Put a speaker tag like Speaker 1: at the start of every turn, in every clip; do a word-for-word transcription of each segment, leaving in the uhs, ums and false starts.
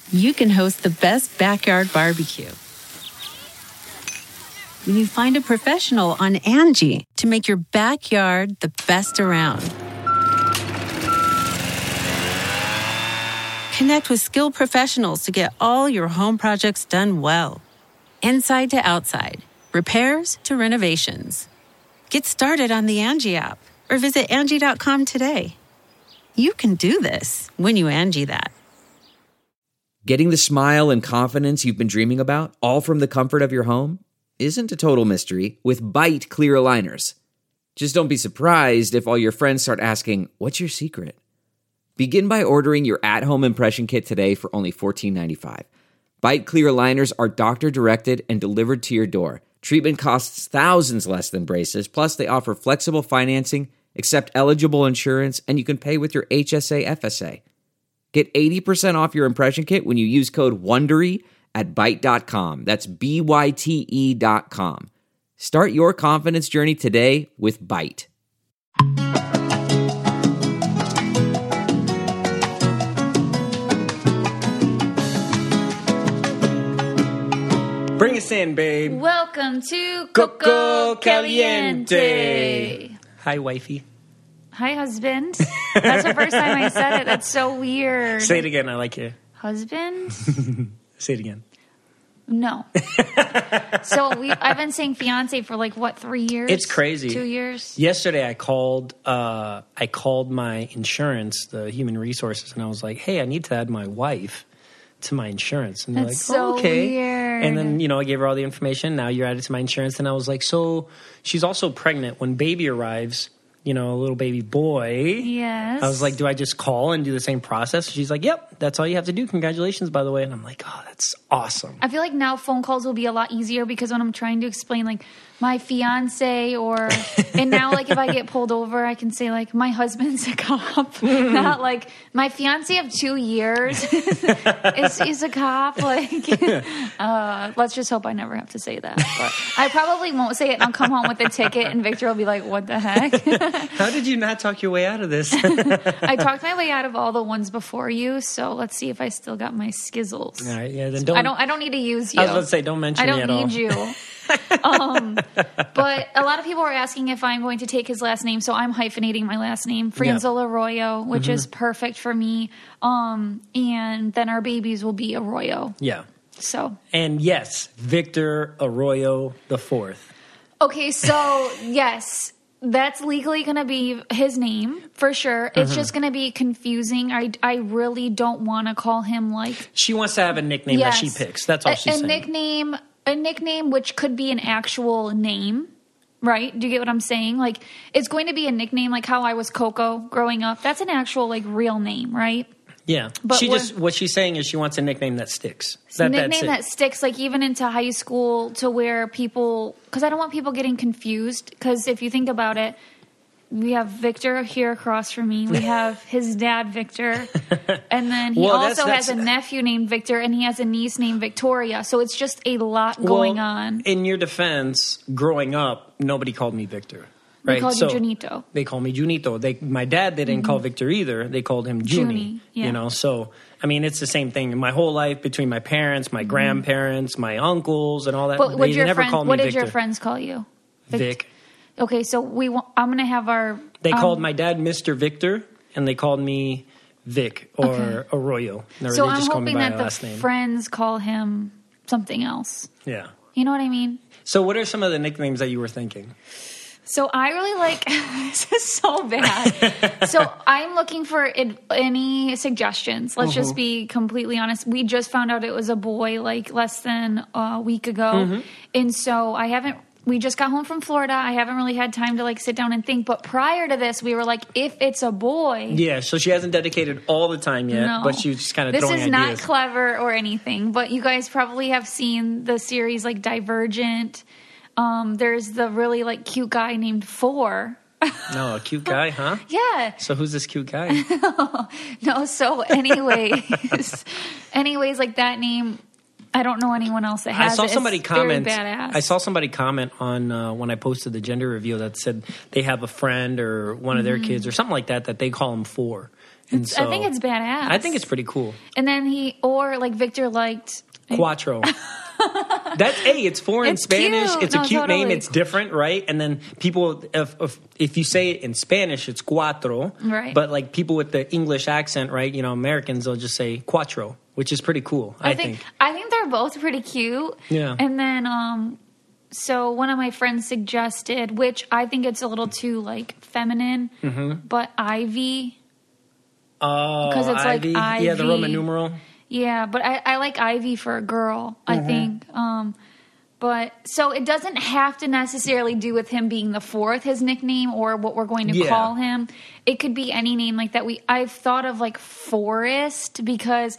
Speaker 1: you can host the best backyard barbecue. When you find a professional on Angie to make your backyard the best around. Connect with skilled professionals to get all your home projects done well. Inside to outside, repairs to renovations. Get started on the Angie app or visit Angie dot com today. You can do this when you Angie that.
Speaker 2: Getting the smile and confidence you've been dreaming about, all from the comfort of your home, isn't a total mystery with Byte clear aligners. Just don't be surprised if all your friends start asking, "What's your secret?" Begin by ordering your at-home impression kit today for only fourteen ninety-five. Byte clear aligners are doctor-directed and delivered to your door. Treatment costs thousands less than braces, plus they offer flexible financing, accept eligible insurance, and you can pay with your H S A F S A. Get eighty percent off your impression kit when you use code WONDERY at byte dot com. That's B Y T E dot com. Start your confidence journey today with Byte.
Speaker 3: Bring us in, babe.
Speaker 4: Welcome to
Speaker 3: Coco
Speaker 4: Coco
Speaker 3: Caliente.
Speaker 4: Caliente.
Speaker 3: Hi, wifey.
Speaker 4: Hi, husband. That's the first time I said it. That's so weird.
Speaker 3: Say it again. I like you.
Speaker 4: Husband?
Speaker 3: Say it again.
Speaker 4: No. So we, I've been saying fiance for like, what, three years?
Speaker 3: It's crazy.
Speaker 4: Two years?
Speaker 3: Yesterday, I called. Uh, I called my insurance, the human resources, and I was like, "Hey, I need to add my wife to my insurance." And they're
Speaker 4: That's
Speaker 3: like,
Speaker 4: so
Speaker 3: oh, "Okay."
Speaker 4: weird.
Speaker 3: And then, you know, I gave her all the information. Now you're added to my insurance, and I was like, "So she's also pregnant when baby arrives." You know, a little baby boy.
Speaker 4: Yes.
Speaker 3: I was like, do I just call and do the same process? She's like, yep, that's all you have to do. Congratulations, by the way. And I'm like, oh, that's awesome.
Speaker 4: I feel like now phone calls will be a lot easier because when I'm trying to explain, like, my fiance or, and now, like, if I get pulled over, I can say, like, my husband's a cop. Not, like, my fiance of two years is, is a cop. Like, uh, let's just hope I never have to say that. But I probably won't say it, and I'll come home with a ticket, and Victor will be like, what the heck?
Speaker 3: How did you not talk your way out of this?
Speaker 4: I talked my way out of all the ones before you, so let's see if I still got my skizzles.
Speaker 3: All right, yeah, then don't.
Speaker 4: I don't. I don't need to use you.
Speaker 3: I was about to say, don't mention
Speaker 4: I
Speaker 3: me
Speaker 4: don't
Speaker 3: at all.
Speaker 4: need you. um, but a lot of people are asking if I'm going to take his last name, so I'm hyphenating my last name, Franzola Arroyo, which mm-hmm. is perfect for me. Um, and then our babies will be Arroyo.
Speaker 3: Yeah.
Speaker 4: So.
Speaker 3: And yes, Victor Arroyo the fourth.
Speaker 4: Okay, so yes. That's legally going to be his name, for sure. It's mm-hmm. just going to be confusing. I, I really don't want to call him, like...
Speaker 3: She wants to have a nickname yes, that she picks. That's all
Speaker 4: a,
Speaker 3: she's
Speaker 4: a
Speaker 3: saying.
Speaker 4: Nickname, a nickname which could be an actual name, right? Do you get what I'm saying? Like, it's going to be a nickname, like how I was Coco growing up. That's an actual, like, real name, right?
Speaker 3: Yeah.
Speaker 4: But
Speaker 3: she just what she's saying is she wants a nickname that sticks.
Speaker 4: That, nickname that sticks, like even into high school, to where people, because I don't want people getting confused. Because if you think about it, we have Victor here across from me. We have his dad, Victor, and then he
Speaker 3: well,
Speaker 4: also
Speaker 3: that's, that's,
Speaker 4: has a nephew named Victor, and he has a niece named Victoria. So it's just a lot going
Speaker 3: well,
Speaker 4: on.
Speaker 3: In your defense, growing up, nobody called me Victor.
Speaker 4: They
Speaker 3: right?
Speaker 4: called
Speaker 3: so
Speaker 4: you Junito.
Speaker 3: They call me Junito. They, my dad, they didn't mm-hmm. call Victor either. They called him Junie.
Speaker 4: Junie yeah.
Speaker 3: You know, so I mean, it's the same thing. My whole life, between my parents, my mm-hmm. grandparents, my uncles, and all that,
Speaker 4: but
Speaker 3: they
Speaker 4: your
Speaker 3: never
Speaker 4: friend,
Speaker 3: called me
Speaker 4: what
Speaker 3: Victor.
Speaker 4: What did your friends call you?
Speaker 3: Vic.
Speaker 4: Vic. Okay, so we. Want, I'm going to have our.
Speaker 3: They
Speaker 4: um,
Speaker 3: called my dad Mister Victor, and they called me Vic or
Speaker 4: okay.
Speaker 3: Arroyo. Or
Speaker 4: so
Speaker 3: they
Speaker 4: I'm
Speaker 3: just call me
Speaker 4: hoping
Speaker 3: by
Speaker 4: that
Speaker 3: my
Speaker 4: the
Speaker 3: last name.
Speaker 4: friends call him something else.
Speaker 3: Yeah.
Speaker 4: You know what I mean?
Speaker 3: So what are some of the nicknames that you were thinking?
Speaker 4: So I really like, this is so bad. So I'm looking for it, any suggestions. Let's mm-hmm. just be completely honest. We just found out it was a boy like less than a week ago. Mm-hmm. And so I haven't, we just got home from Florida. I haven't really had time to like sit down and think. But prior to this, we were like, if it's a boy.
Speaker 3: Yeah, so she hasn't dedicated all the time yet,
Speaker 4: no,
Speaker 3: but she's just kind of
Speaker 4: this
Speaker 3: throwing
Speaker 4: is
Speaker 3: ideas.
Speaker 4: Not clever or anything. But you guys probably have seen the series like Divergent. Um, there's the really like cute guy named Four.
Speaker 3: No, a cute guy, huh?
Speaker 4: Yeah.
Speaker 3: So who's this cute guy?
Speaker 4: No, so anyways, anyways, like that name, I don't know anyone else that has
Speaker 3: I saw
Speaker 4: it.
Speaker 3: somebody
Speaker 4: it's
Speaker 3: comment.
Speaker 4: Very badass.
Speaker 3: I saw somebody comment on uh, when I posted the gender reveal that said they have a friend or one of their
Speaker 4: mm-hmm.
Speaker 3: kids or something like that that they call him Four. And
Speaker 4: It's,
Speaker 3: so,
Speaker 4: I think it's badass.
Speaker 3: I think it's pretty cool.
Speaker 4: And then he, or like Victor liked
Speaker 3: Quattro. That's hey, it's four in
Speaker 4: It's
Speaker 3: Spanish.
Speaker 4: cute.
Speaker 3: It's a
Speaker 4: No,
Speaker 3: cute
Speaker 4: totally.
Speaker 3: name. It's different, right? And then people, if, if if you say it in Spanish, it's cuatro,
Speaker 4: Right.
Speaker 3: But like people with the English accent, right? You know, Americans, they'll just say quattro, which is pretty cool. I,
Speaker 4: I think, I think they're both pretty cute.
Speaker 3: Yeah.
Speaker 4: And then, um, so one of my friends suggested, which I think it's a little too like feminine,
Speaker 3: Mm-hmm.
Speaker 4: but Ivy.
Speaker 3: Oh,
Speaker 4: Because it's like
Speaker 3: Ivy. Yeah, the Roman
Speaker 4: Ivy.
Speaker 3: numeral.
Speaker 4: Yeah, but I, I like Ivy for a girl, I
Speaker 3: Mm-hmm.
Speaker 4: think. Um, but so it doesn't have to necessarily do with him being the fourth, his nickname, or what we're going to
Speaker 3: Yeah.
Speaker 4: call him. It could be any name like that. We I've thought of like Forrest because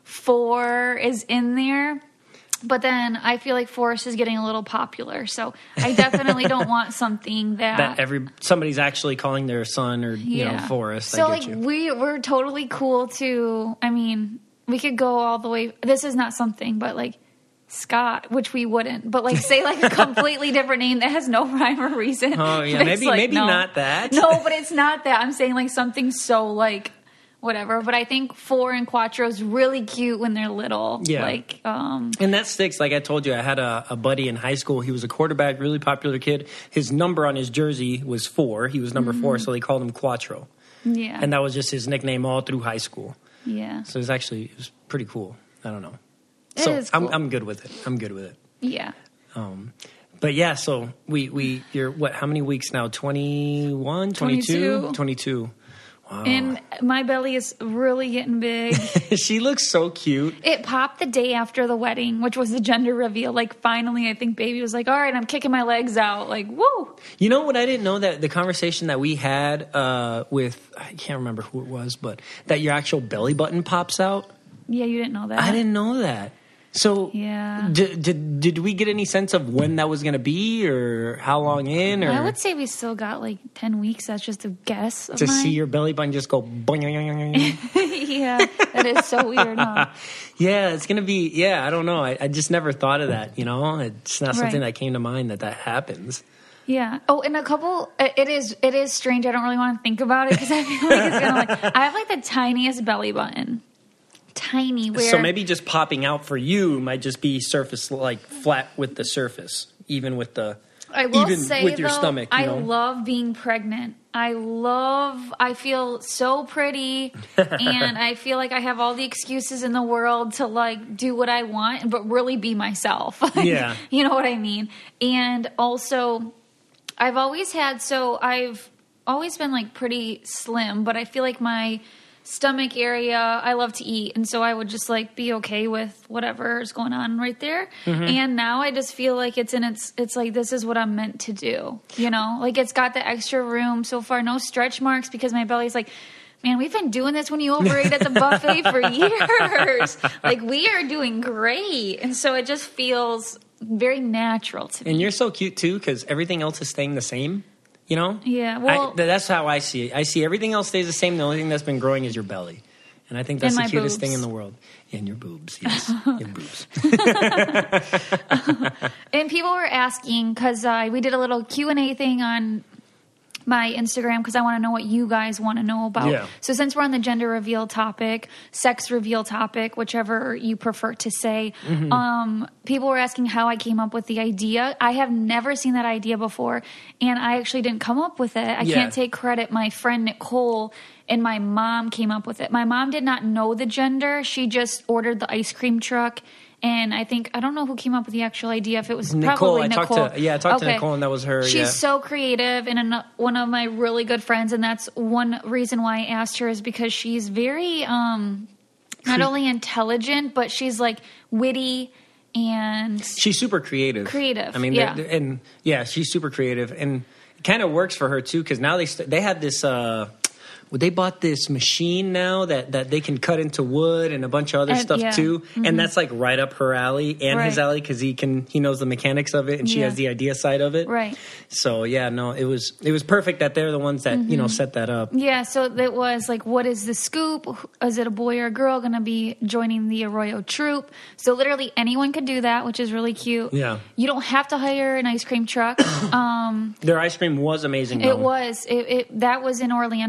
Speaker 4: four is in there. But then I feel like Forrest is getting a little popular, so I definitely don't want something that,
Speaker 3: That every somebody's actually calling their son or you know Forrest.
Speaker 4: So
Speaker 3: I get
Speaker 4: like
Speaker 3: you.
Speaker 4: we we're totally cool to. I mean, we could go all the way. This is not something, but like Scott, which we wouldn't. But like say like a completely different name that has no rhyme or reason.
Speaker 3: Oh yeah,
Speaker 4: It's
Speaker 3: maybe
Speaker 4: like,
Speaker 3: maybe
Speaker 4: no.
Speaker 3: not that.
Speaker 4: No, but it's not that. I'm saying like something so like whatever. But I think four and Quattro is really cute when they're little.
Speaker 3: Yeah.
Speaker 4: Like um.
Speaker 3: And that sticks. Like I told you, I had a, a buddy in high school. He was a quarterback, really popular kid. His number on his jersey was four. He was number
Speaker 4: Mm-hmm.
Speaker 3: four, so they called him Quattro.
Speaker 4: Yeah.
Speaker 3: And that was just his nickname all through high school.
Speaker 4: yeah.
Speaker 3: So it was actually it was pretty cool. I don't know.
Speaker 4: It
Speaker 3: so
Speaker 4: is
Speaker 3: I'm
Speaker 4: cool.
Speaker 3: I'm good with it. I'm good with it.
Speaker 4: Yeah.
Speaker 3: Um, but yeah, so we we you're what? How many weeks now? twenty-one, twenty-two,
Speaker 4: twenty-two.
Speaker 3: twenty-two. Wow.
Speaker 4: And my belly is really getting big.
Speaker 3: She looks so cute.
Speaker 4: It popped the day after the wedding, which was the gender reveal. Like, finally, I think baby was like, all right, I'm kicking my legs out. Like, woo.
Speaker 3: You know what? I didn't know that the conversation that we had uh, with I can't remember who it was, but that your actual belly button pops out.
Speaker 4: Yeah, you didn't know that.
Speaker 3: I didn't know that. So
Speaker 4: Yeah.
Speaker 3: did, did did we get any sense of when that was going to be, or how long in, or
Speaker 4: I would say we still got like ten weeks. That's just a guess of
Speaker 3: to
Speaker 4: mine.
Speaker 3: see your belly button just go? boing?
Speaker 4: Yeah, that is so weird, huh?
Speaker 3: Yeah, it's gonna be. Yeah, I don't know. I, I just never thought of that. You know, it's not something
Speaker 4: Right.
Speaker 3: that came to mind that that happens.
Speaker 4: Yeah. Oh, and a couple. It is. It is strange. I don't really want to think about it because I feel like it's gonna like. I have like the tiniest belly button. Tiny. Where
Speaker 3: So maybe just popping out for you might just be surface, like flat with the surface, even with the
Speaker 4: I will
Speaker 3: even
Speaker 4: say
Speaker 3: with your
Speaker 4: though,
Speaker 3: stomach. You
Speaker 4: I
Speaker 3: know?
Speaker 4: love being pregnant. I love. I feel so pretty, and I feel like I have all the excuses in the world to like do what I want, but really be myself. Like,
Speaker 3: Yeah.
Speaker 4: you know what I mean. And also, I've always had. So I've always been like pretty slim, but I feel like my stomach area I love to eat, and so I would just like be okay with whatever is going on right there. And now I just feel like it's in its it's like this is what I'm meant to do, you know, like it's got the extra room so far, no stretch marks because my belly's like, man, we've been doing this when you overate at the buffet for years. Like we are doing great, and so it just feels very natural to me.
Speaker 3: And you're so cute too, because everything else is staying the same. You know?
Speaker 4: Yeah,
Speaker 3: I,
Speaker 4: well-
Speaker 3: th- that's how I see it. I see everything else stays the same. The only thing that's been growing is your belly, and I think that's
Speaker 4: And
Speaker 3: the
Speaker 4: my
Speaker 3: cutest
Speaker 4: boobs.
Speaker 3: thing in the world. And your boobs, yes, your boobs.
Speaker 4: And people were asking because uh, we did a little Q and A thing on my Instagram because I want to know what you guys want to know about.
Speaker 3: Yeah.
Speaker 4: So since we're on the gender reveal topic, sex reveal topic, whichever you prefer to say,
Speaker 3: Mm-hmm.
Speaker 4: um, people were asking how I came up with the idea. I have never seen that idea before, and I actually didn't come up with it. I
Speaker 3: Yeah.
Speaker 4: can't take credit. My friend Nicole and my mom came up with it. My mom did not know the gender. She just ordered the ice cream truck. And I think, I don't know who came up with the actual idea, if it was
Speaker 3: Nicole,
Speaker 4: probably
Speaker 3: I
Speaker 4: Nicole.
Speaker 3: talked to- yeah, I talked to Nicole and that was her,
Speaker 4: She's
Speaker 3: yeah.
Speaker 4: so creative and an, one of my really good friends. And that's one reason why I asked her is because she's very, um, not only intelligent, but she's like witty and
Speaker 3: She's super creative.
Speaker 4: Creative,
Speaker 3: I mean,
Speaker 4: yeah.
Speaker 3: they're- and yeah, she's super creative, and it kind of works for her too because now they st- they have this. Uh, well, they bought this machine now that, that they can cut into wood and a bunch of other
Speaker 4: And-
Speaker 3: stuff
Speaker 4: yeah.
Speaker 3: too, and that's like right up her alley and his
Speaker 4: Right.
Speaker 3: alley because he can he knows the mechanics of it and she
Speaker 4: Yeah.
Speaker 3: has the idea side of it.
Speaker 4: Right.
Speaker 3: So yeah, no, it was it was perfect that they're the ones that you know set that up.
Speaker 4: yeah, so it was like, what is the scoop? Is it a boy or a girl going to be joining the Arroyo troupe? So literally anyone could do that, which is really cute.
Speaker 3: Yeah.
Speaker 4: You don't have to hire an ice cream truck. um,
Speaker 3: Their ice cream was amazing.
Speaker 4: It
Speaker 3: though.
Speaker 4: was. It, it that was in Orlando area.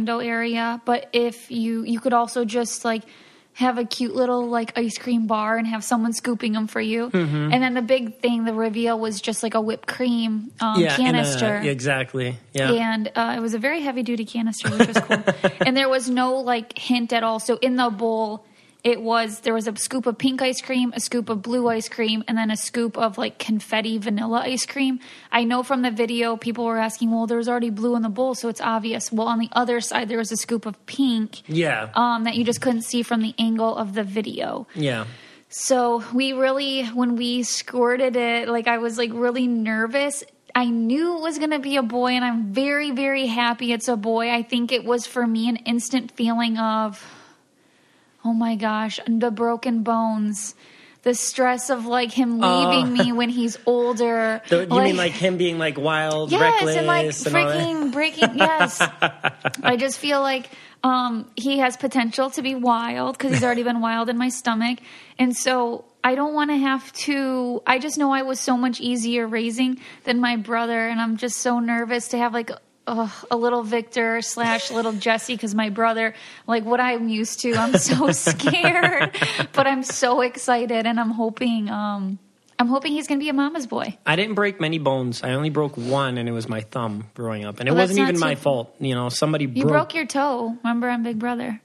Speaker 4: area. But if you, you could also just like have a cute little like ice cream bar and have someone scooping them for you. Mm-hmm. And then the big thing, the reveal was just like a whipped cream um,
Speaker 3: yeah,
Speaker 4: canister.
Speaker 3: A, exactly. Yeah.
Speaker 4: And uh, it was a very heavy duty canister, which was cool. And there was no like hint at all. So in the bowl, it was, there was a scoop of pink ice cream, a scoop of blue ice cream, and then a scoop of like confetti vanilla ice cream. I know from the video, people were asking, well, there's already blue in the bowl, so it's obvious. Well, on the other side, there was a scoop of pink.
Speaker 3: Yeah.
Speaker 4: Um, that you just couldn't see from the angle of the video.
Speaker 3: Yeah.
Speaker 4: So we really, when we squirted it, like I was like really nervous. I knew it was going to be a boy, and I'm very, very happy it's a boy. I think it was for me an instant feeling of, oh my gosh, the broken bones, the stress of like him leaving uh, me when he's older.
Speaker 3: The, you like, mean like him being like wild,
Speaker 4: yes,
Speaker 3: reckless,
Speaker 4: and like
Speaker 3: and
Speaker 4: freaking breaking? Yes, I just feel like um, he has potential to be wild because he's already been wild in my stomach, and so I don't want to have to. I just know I was so much easier raising than my brother, and I'm just so nervous to have like. Ugh, a little Victor slash little Jesse because my brother, like what I'm used to, I'm so scared, but I'm so excited, and I'm hoping, um, I'm hoping he's gonna be a mama's boy.
Speaker 3: I didn't break many bones. I only broke one, and it was my thumb growing up, and it
Speaker 4: well,
Speaker 3: wasn't even
Speaker 4: too-
Speaker 3: my fault. You know, somebody
Speaker 4: you
Speaker 3: broke.
Speaker 4: broke your toe. Remember, I'm Big Brother.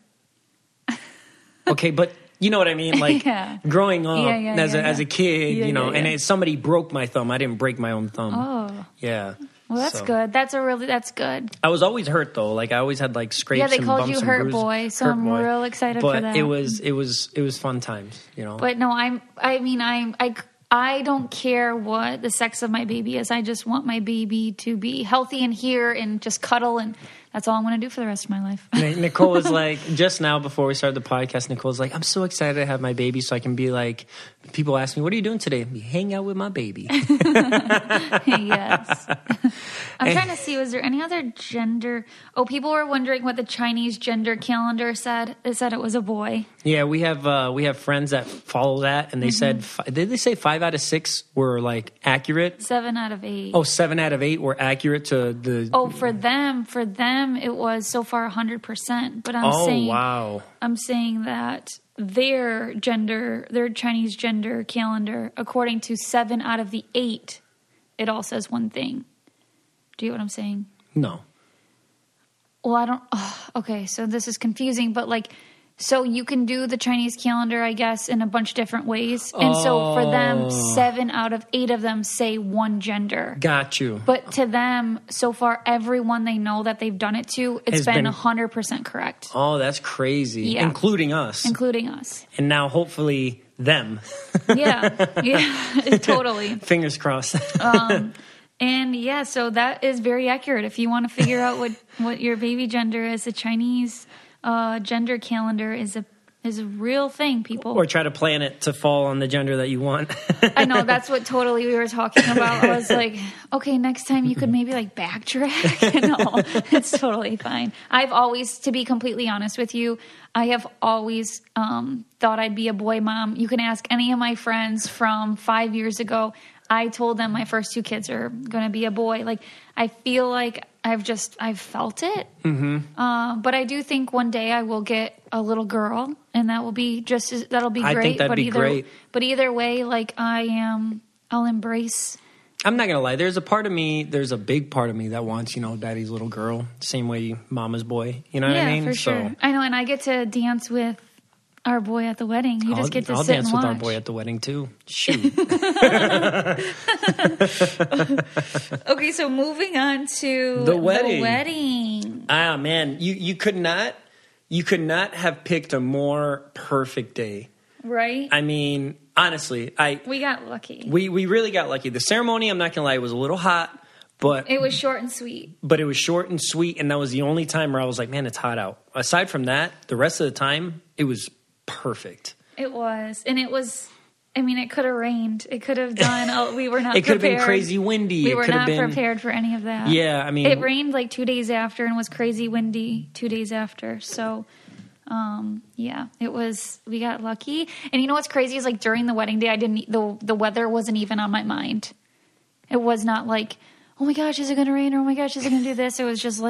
Speaker 3: Okay, but. You know what I mean? Like
Speaker 4: yeah.
Speaker 3: growing up
Speaker 4: yeah, yeah,
Speaker 3: as,
Speaker 4: yeah,
Speaker 3: a,
Speaker 4: yeah.
Speaker 3: as a kid,
Speaker 4: yeah,
Speaker 3: you know,
Speaker 4: yeah, yeah.
Speaker 3: and it, somebody broke my thumb. I didn't break my own thumb.
Speaker 4: Oh,
Speaker 3: yeah.
Speaker 4: Well, that's
Speaker 3: so.
Speaker 4: good. That's a really that's good.
Speaker 3: I was always hurt though. Like I always had like scrapes.
Speaker 4: Yeah, they
Speaker 3: and
Speaker 4: called
Speaker 3: bumps
Speaker 4: you
Speaker 3: and
Speaker 4: Hurt
Speaker 3: bruises.
Speaker 4: Boy, so
Speaker 3: Hurt
Speaker 4: I'm
Speaker 3: boy.
Speaker 4: real excited
Speaker 3: but
Speaker 4: for that.
Speaker 3: it was it was it was fun times, you know.
Speaker 4: But no, I'm. I mean, I'm. I. I don't care what the sex of my baby is. I just want my baby to be healthy and here and just cuddle, and that's all I'm going to do for the rest of my life.
Speaker 3: Nicole was like, just now before we started the podcast, Nicole was like, I'm so excited to have my baby so I can be like, people ask me, what are you doing today? Be hang out with my baby.
Speaker 4: Yes. I'm trying to see, was there any other gender? Oh, people were wondering what the Chinese gender calendar said. It said it was a boy.
Speaker 3: Yeah, we have uh, we have friends that follow that, and they
Speaker 4: Mm-hmm.
Speaker 3: said, fi- did they say five out of six were like accurate?
Speaker 4: Seven out of eight.
Speaker 3: Oh, seven out of eight were accurate to the.
Speaker 4: Oh, for them, for them, it was so far one hundred percent. But I'm
Speaker 3: oh
Speaker 4: saying,
Speaker 3: wow.
Speaker 4: I'm saying that their gender, their Chinese gender calendar, according to seven out of the eight, it all says one thing. Do you get what I'm saying?
Speaker 3: No.
Speaker 4: Well, I don't. Oh, okay, so this is confusing, but like, so you can do the Chinese calendar, I guess, in a bunch of different ways. And
Speaker 3: Oh.
Speaker 4: so for them, seven out of eight of them say one gender.
Speaker 3: Got you.
Speaker 4: But to them, so far, everyone they know that they've done it to, it's
Speaker 3: Has
Speaker 4: been
Speaker 3: been-
Speaker 4: one hundred percent correct,
Speaker 3: Oh, that's crazy.
Speaker 4: Yeah.
Speaker 3: Including us.
Speaker 4: including us.
Speaker 3: and now hopefully them.
Speaker 4: Yeah, yeah, totally.
Speaker 3: Fingers crossed.
Speaker 4: And yeah, so that is very accurate. If you want to figure out what, what your baby gender is, the Chinese uh, gender calendar is a is a real thing, people.
Speaker 3: Or try to plan it to fall on the gender that you want.
Speaker 4: I know, that's what totally we were talking about. I was like, okay, next time you could maybe like backtrack. No, it's totally fine. I've always, to be completely honest with you, I have always um, thought I'd be a boy mom. You can ask any of my friends from five years ago. I told them my first two kids are going to be a boy. Like, I feel like I've just, I've felt it. Mm-hmm. Uh, but I do think one day I will get a little girl, and that will be just, as, that'll be great.
Speaker 3: I think that'd
Speaker 4: but
Speaker 3: be
Speaker 4: either,
Speaker 3: great.
Speaker 4: But either way, like, I am, I'll embrace.
Speaker 3: I'm not going to lie. There's a part of me, there's a big part of me that wants, you know, daddy's little girl. Same way mama's boy. You know
Speaker 4: yeah,
Speaker 3: what I mean?
Speaker 4: for sure. I know, and I get to dance with our boy at the wedding. You
Speaker 3: I'll,
Speaker 4: just get to
Speaker 3: I'll
Speaker 4: sit
Speaker 3: dance
Speaker 4: and
Speaker 3: with
Speaker 4: watch.
Speaker 3: our boy at the wedding too. Shoot.
Speaker 4: Okay, so moving on to
Speaker 3: The wedding.
Speaker 4: The wedding.
Speaker 3: Ah, man, you, you could not, you could not have picked a more perfect day.
Speaker 4: Right?
Speaker 3: I mean, honestly, I,
Speaker 4: we got lucky.
Speaker 3: we, we really got lucky. The ceremony, I'm not going to lie, was a little hot, but
Speaker 4: It was short and sweet.
Speaker 3: but it was short and sweet, and that was the only time where I was like, man, it's hot out. Aside from that, the rest of the time, it was perfect.
Speaker 4: It was. And it was, I mean, it could have rained. It could have done, oh, we were not
Speaker 3: It could have
Speaker 4: prepared.
Speaker 3: been crazy windy.
Speaker 4: We
Speaker 3: it
Speaker 4: were
Speaker 3: could have
Speaker 4: not
Speaker 3: been,
Speaker 4: prepared for any of that.
Speaker 3: Yeah, I mean,
Speaker 4: It rained like two days after and was crazy windy two days after. So, um, yeah, it was, we got lucky. And you know what's crazy is like during the wedding day, I didn't, the, the weather wasn't even on my mind. It was not like, oh my gosh, is it going to rain? Or oh my gosh, is it going to do this? It was just like,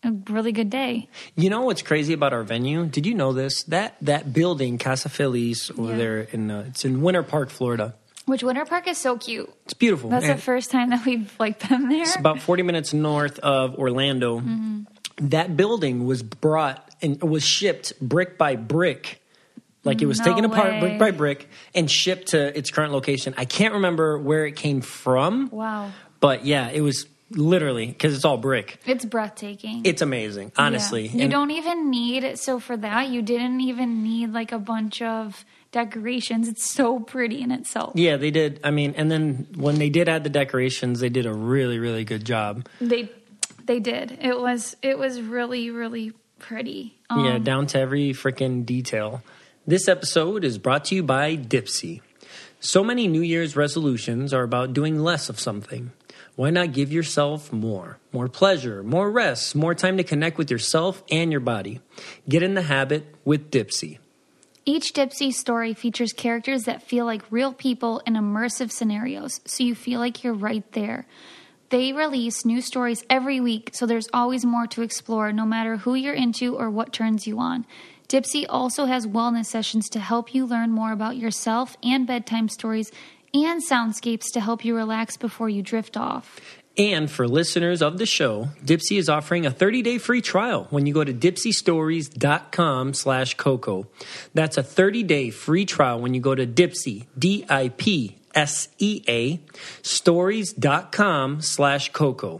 Speaker 4: a really good day.
Speaker 3: You know what's crazy about our venue? Did you know this? That that building, Casa Feliz, over
Speaker 4: Yeah.
Speaker 3: there in uh, it's in Winter Park, Florida.
Speaker 4: Which Winter Park is so cute.
Speaker 3: It's beautiful.
Speaker 4: That's
Speaker 3: And
Speaker 4: the first time that we've like been there.
Speaker 3: it's about forty minutes north of Orlando.
Speaker 4: Mm-hmm.
Speaker 3: That building was brought and was shipped brick by brick. Like it was
Speaker 4: No
Speaker 3: taken apart
Speaker 4: way.
Speaker 3: brick by brick and shipped to its current location. I can't remember where it came from.
Speaker 4: Wow.
Speaker 3: But yeah, it was literally, because it's all brick.
Speaker 4: It's breathtaking.
Speaker 3: It's amazing, honestly.
Speaker 4: Yeah. You
Speaker 3: And-
Speaker 4: don't even need, so for that, you didn't even need like a bunch of decorations. It's so pretty in itself.
Speaker 3: Yeah, they did. I mean, and then when they did add the decorations, they did a really, really good job.
Speaker 4: They they did. It was it was really, really pretty. Um,
Speaker 3: Yeah, down to every freaking detail. This episode is brought to you by Dipsea. So many New Year's resolutions are about doing less of something. Why not give yourself more? More pleasure, more rest, more time to connect with yourself and your body. Get in the habit with Dipsea.
Speaker 4: Each Dipsea story features characters that feel like real people in immersive scenarios, so you feel like you're right there. They release new stories every week, so there's always more to explore, no matter who you're into or what turns you on. Dipsea also has wellness sessions to help you learn more about yourself and bedtime stories and soundscapes to help you relax before you drift off.
Speaker 3: And for listeners of the show, Dipsea is offering a thirty-day free trial when you go to dipseastories.com slash Coco. That's a thirty-day free trial when you go to Dipsea, D I P S E A, stories.com slash Coco.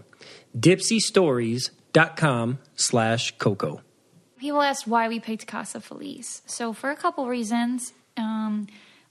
Speaker 3: dipseastories.com slash Coco.
Speaker 4: People asked why we picked Casa Feliz. So for a couple reasons, um,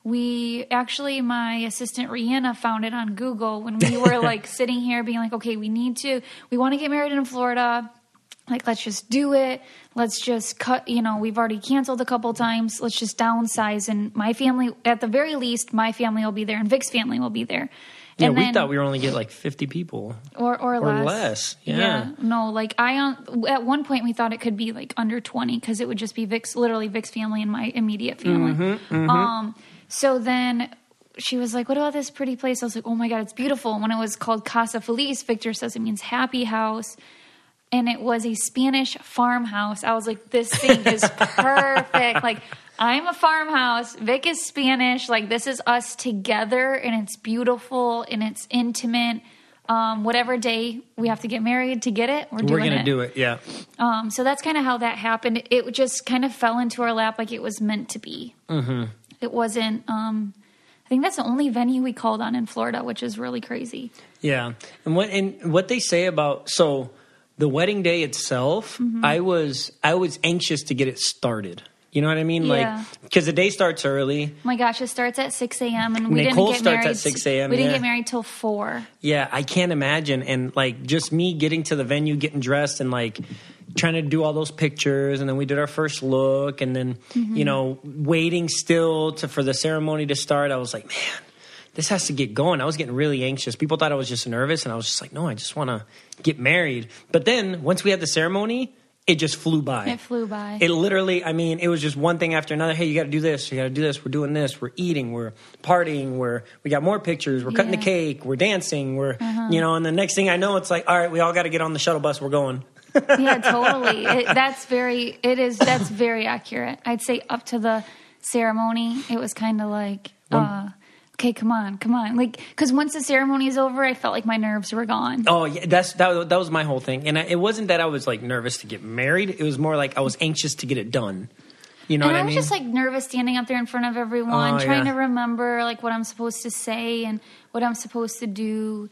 Speaker 4: we actually, my assistant Rihanna found it on Google when we were like sitting here being like, okay, we need to, we want to get married in Florida. Like, let's just do it. Let's just cut, you know, we've already canceled a couple times. Let's just downsize. And my family, at the very least, my family will be there and Vic's family will be there.
Speaker 3: Yeah,
Speaker 4: And
Speaker 3: we
Speaker 4: then-
Speaker 3: thought we were only get like fifty people.
Speaker 4: Or or,
Speaker 3: Or
Speaker 4: less.
Speaker 3: less, yeah.
Speaker 4: No, like I um, at one point we thought it could be like under twenty because it would just be Vic's, literally Vic's family and my immediate family.
Speaker 3: Mm-hmm,
Speaker 4: Um, so then she was like, "What about this pretty place?" I was like, "Oh my god, it's beautiful." And when it was called Casa Feliz, Victor says it means happy house. And it was a Spanish farmhouse. I was like, this thing is perfect. Like, I'm a farmhouse. Vic is Spanish. Like, this is us together, and it's beautiful, and it's intimate. Um, whatever day we have to get married to get it, we're doing
Speaker 3: We're going to
Speaker 4: it.
Speaker 3: do it, yeah.
Speaker 4: Um, so that's kind of how that happened. It just kind of fell into our lap like it was meant to be. Mm-hmm. It wasn't... Um, I think that's the only venue we called on in Florida, which is really crazy.
Speaker 3: Yeah. And what and what they say about... So... The wedding day itself,
Speaker 4: Mm-hmm.
Speaker 3: I was I was anxious to get it started. You know what I mean?
Speaker 4: Yeah.
Speaker 3: Like, because the day starts early.
Speaker 4: Oh my gosh, it starts at six a.m. and we
Speaker 3: Nicole
Speaker 4: didn't get
Speaker 3: starts
Speaker 4: married.
Speaker 3: at six a.m.,
Speaker 4: We didn't
Speaker 3: yeah.
Speaker 4: get married till four.
Speaker 3: Yeah, I can't imagine. And like just me getting to the venue, getting dressed, and like trying to do all those pictures, and then we did our first look, and then
Speaker 4: Mm-hmm.
Speaker 3: you know waiting still to for the ceremony to start. I was like, man, this has to get going. I was getting really anxious. People thought I was just nervous, and I was just like, no, I just want to get married. But then once we had the ceremony, it just flew by.
Speaker 4: It flew by.
Speaker 3: It literally, I mean, it was just one thing after another. Hey, you got to do this. You got to do this. We're doing this. We're eating. We're partying. We're we got more pictures. We're cutting
Speaker 4: Yeah.
Speaker 3: the cake. We're dancing. We're you know, and the next thing I know, it's like, all right, we all got to get on the shuttle bus. We're going.
Speaker 4: Yeah, totally. It, that's very. It is. That's very accurate. I'd say up to the ceremony, it was kind of like, uh, okay, come on, come on, like because once the ceremony is over, I felt like my nerves were gone.
Speaker 3: Oh yeah, that's that. That was my whole thing, and I, it wasn't that I was like nervous to get married. It was more like I was anxious to get it done. You know
Speaker 4: and
Speaker 3: what
Speaker 4: I
Speaker 3: I
Speaker 4: was
Speaker 3: mean?
Speaker 4: just like nervous standing up there in front of everyone,
Speaker 3: Oh,
Speaker 4: trying
Speaker 3: yeah.
Speaker 4: to remember like what I'm supposed to say and what I'm supposed to do.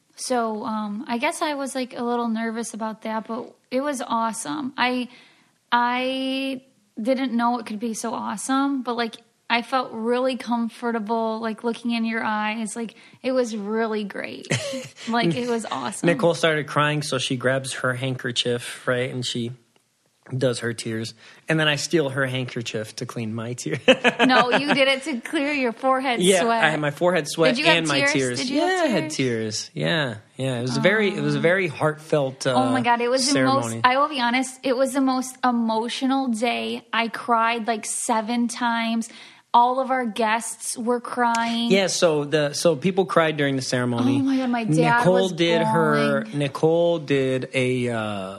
Speaker 4: So um, I guess I was like a little nervous about that, but it was awesome. I I didn't know it could be so awesome, but like I felt really comfortable, like looking in your eyes. Like it was really great. Like it was awesome.
Speaker 3: Nicole started crying, so she grabs her handkerchief, right, and she does her tears, and then I steal her handkerchief to clean my tears.
Speaker 4: No, you did it to clear your forehead
Speaker 3: Yeah,
Speaker 4: sweat.
Speaker 3: I had my forehead sweat
Speaker 4: Did you have
Speaker 3: and my
Speaker 4: tears?
Speaker 3: tears.
Speaker 4: Did you
Speaker 3: yeah,
Speaker 4: have
Speaker 3: I had
Speaker 4: tears?
Speaker 3: tears. Yeah, yeah. It was a very, it was a very heartfelt. Uh,
Speaker 4: Oh my god, it was
Speaker 3: ceremony.
Speaker 4: the most, I will be honest, it was the most emotional day. I cried like seven times. All of our guests were crying.
Speaker 3: Yeah, so the so people cried during the ceremony.
Speaker 4: Oh my God, my dad
Speaker 3: Nicole
Speaker 4: was
Speaker 3: did her.
Speaker 4: bawling.
Speaker 3: Nicole did a uh,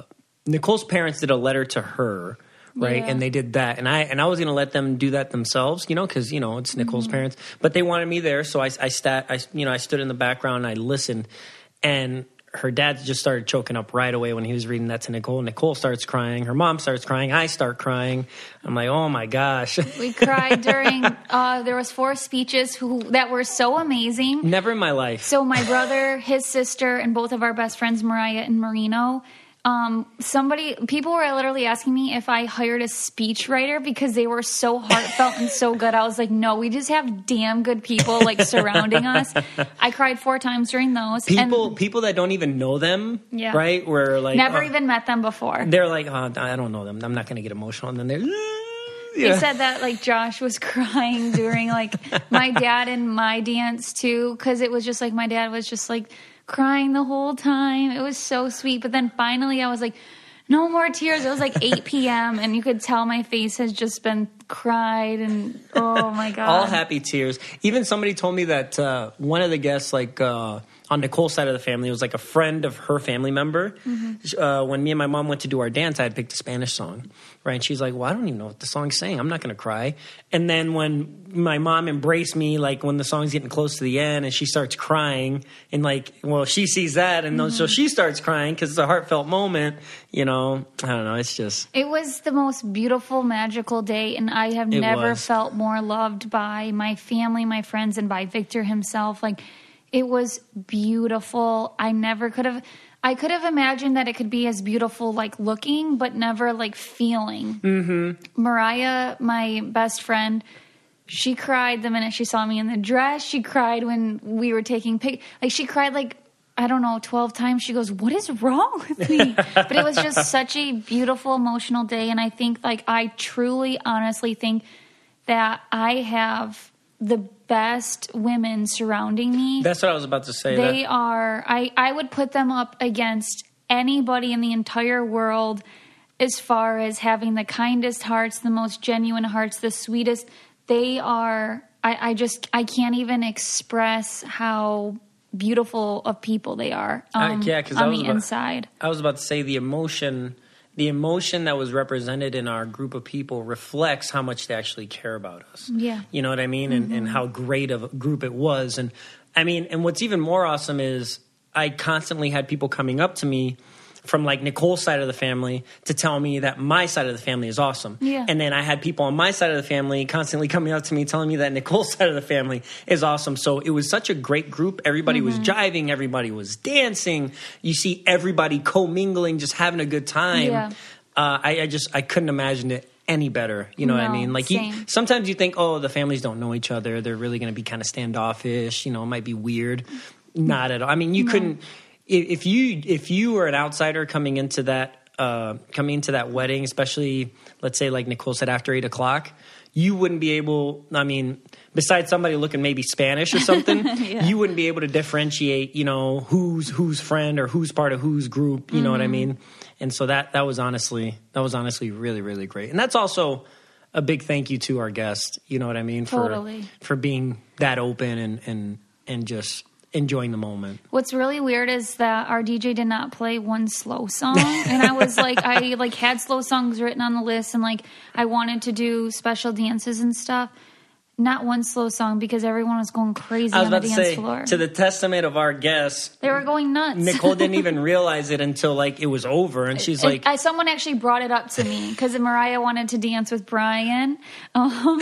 Speaker 3: Nicole's parents did a letter to her, right?
Speaker 4: Yeah.
Speaker 3: And they did that. And I and I was going to let them do that themselves, you know, because, you know, it's Nicole's
Speaker 4: Mm-hmm.
Speaker 3: parents. But they wanted me there, so I, I, stat, I, you know, I stood in the background and I listened. And her dad just started choking up right away when he was reading that to Nicole. Nicole starts crying. Her mom starts crying. I start crying. I'm like, oh, my gosh.
Speaker 4: We cried during, uh, there was four speeches who that were so amazing.
Speaker 3: Never in my life.
Speaker 4: So my brother, his sister, and both of our best friends, Mariah and Marino, um, somebody, people were literally asking me if I hired a speechwriter because they were so heartfelt and so good. I was like, no, we just have damn good people like surrounding us. I cried four times during those.
Speaker 3: People
Speaker 4: and
Speaker 3: people that don't even know them,
Speaker 4: Yeah.
Speaker 3: right? Were like,
Speaker 4: never
Speaker 3: oh,
Speaker 4: even met them before.
Speaker 3: they're like, oh, I don't know them. I'm not going to get emotional. And then they're,
Speaker 4: They said that like Josh was crying during like my dad and my dance too, because it was just like my dad was just like crying the whole time. It was so sweet. But then finally I was like, no more tears. It was like eight p.m. and you could tell my face has just been cried and oh my God.
Speaker 3: all happy tears. Even somebody told me that uh, one of the guests, like uh, on Nicole's side of the family, was like a friend of her family member. Mm-hmm. Uh, when me and my mom went to do our dance, I had picked a Spanish song, right? And she's like, well, I don't even know what the song's saying. I'm not going to cry. And then when my mom embraced me, like when the song's getting close to the end and she starts crying and like, well, she sees that and mm-hmm. so she starts crying because it's a heartfelt moment, you know, I don't know. It's just.
Speaker 4: It was the most beautiful, magical day, and I have
Speaker 3: It
Speaker 4: never
Speaker 3: was.
Speaker 4: felt more loved by my family, my friends, and by Victor himself. Like, it was beautiful. I never could have, I could have imagined that it could be as beautiful, like looking, but never like feeling. Mm-hmm. Mariah, my best friend, she cried the minute she saw me in the dress. She cried when we were taking pic. Like, she cried like, I don't know, twelve times. She goes, what is wrong with me? But it was just such a beautiful, emotional day. And I think, like, I truly, honestly think that I have the best women surrounding me.
Speaker 3: That's what I was about to say.
Speaker 4: They
Speaker 3: that.
Speaker 4: are, I, I would put them up against anybody in the entire world as far as having the kindest hearts, the most genuine hearts, the sweetest. They are, I, I just, I can't even express how beautiful of people they are um,
Speaker 3: uh, yeah, 'cause
Speaker 4: on
Speaker 3: I was
Speaker 4: the
Speaker 3: about,
Speaker 4: inside.
Speaker 3: I was about to say the emotion, the emotion that was represented in our group of people reflects how much they actually care about us.
Speaker 4: Yeah.
Speaker 3: You know what I mean? And,
Speaker 4: Mm-hmm.
Speaker 3: and how great of a group it was. And I mean, and what's even more awesome is I constantly had people coming up to me from like Nicole's side of the family to tell me that my side of the family is awesome.
Speaker 4: Yeah.
Speaker 3: And then I had people on my side of the family constantly coming up to me telling me that Nicole's side of the family is awesome. So it was such a great group. Everybody
Speaker 4: Mm-hmm.
Speaker 3: was jiving. Everybody was dancing. You see everybody co-mingling, just having a good time.
Speaker 4: Yeah.
Speaker 3: Uh, I, I just, I couldn't imagine it any better. You know what I
Speaker 4: No,
Speaker 3: mean? Like you,
Speaker 4: same.
Speaker 3: sometimes you think, oh, the families don't know each other. They're really going to be kind of standoffish. You know, it might be weird. Not at all. I mean, you
Speaker 4: No.
Speaker 3: couldn't, if you if you were an outsider coming into that uh, coming into that wedding, especially let's say like Nicole said after eight o'clock, you wouldn't be able. I mean, besides somebody looking maybe Spanish or something,
Speaker 4: Yeah.
Speaker 3: you wouldn't be able to differentiate. You know, who's whose friend or who's part of whose group. You know what I mean? And so that that was honestly that was honestly really really great. And that's also a big thank you to our guest. You know what I mean?
Speaker 4: Totally.
Speaker 3: For for being that open and and and just enjoying the moment.
Speaker 4: What's really weird is that our D J did not play one slow song, and I was like, I like had slow songs written on the list, and like I wanted to do special dances and stuff. Not one slow song because everyone was going crazy
Speaker 3: I was
Speaker 4: on the
Speaker 3: about to
Speaker 4: dance
Speaker 3: say,
Speaker 4: floor.
Speaker 3: to the testament of our guests,
Speaker 4: They were going nuts.
Speaker 3: Nicole didn't even realize it until like it was over, and she's like,
Speaker 4: I, someone actually brought it up to me because Mariah wanted to dance with Brian, um,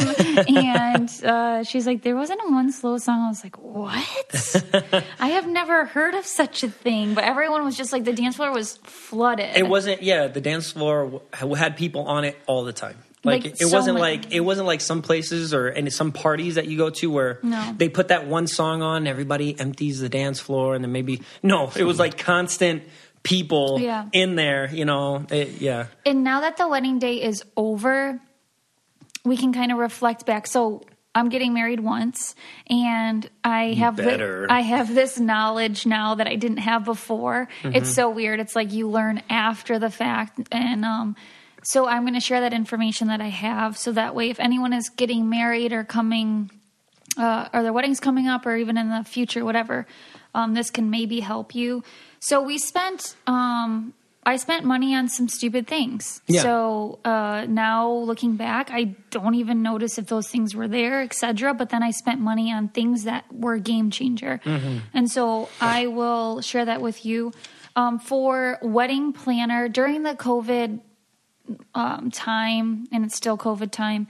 Speaker 4: and uh, she's like, "There wasn't a one slow song." I was like, "What? I have never heard of such a thing." But everyone was just like, the dance floor was flooded.
Speaker 3: it wasn't. Yeah, the dance floor had people on it all the time. Like,
Speaker 4: Like,
Speaker 3: it, it
Speaker 4: so
Speaker 3: wasn't
Speaker 4: many.
Speaker 3: like it wasn't like some places or and some parties that you go to where
Speaker 4: No.
Speaker 3: they put that one song on, everybody empties the dance floor, and then maybe no, it was like constant people
Speaker 4: Yeah.
Speaker 3: in there. You know, it, yeah.
Speaker 4: And now that the wedding day is over, we can kind of reflect back. So I'm getting married once, and I have thi-
Speaker 3: better.
Speaker 4: I have this knowledge now that I didn't have before.
Speaker 3: Mm-hmm.
Speaker 4: It's so weird. It's like you learn after the fact, and um, so I'm going to share that information that I have, so that way, if anyone is getting married or coming, uh, or their wedding's coming up, or even in the future, whatever, um, this can maybe help you. So we spent um, I spent money on some stupid things.
Speaker 3: Yeah.
Speaker 4: So uh, now looking back, I don't even notice if those things were there, et cetera. But then I spent money on things that were a game changer. Mm-hmm. And so I will share that with you. Um, for wedding planner, during the COVID um, time, and it's still COVID time,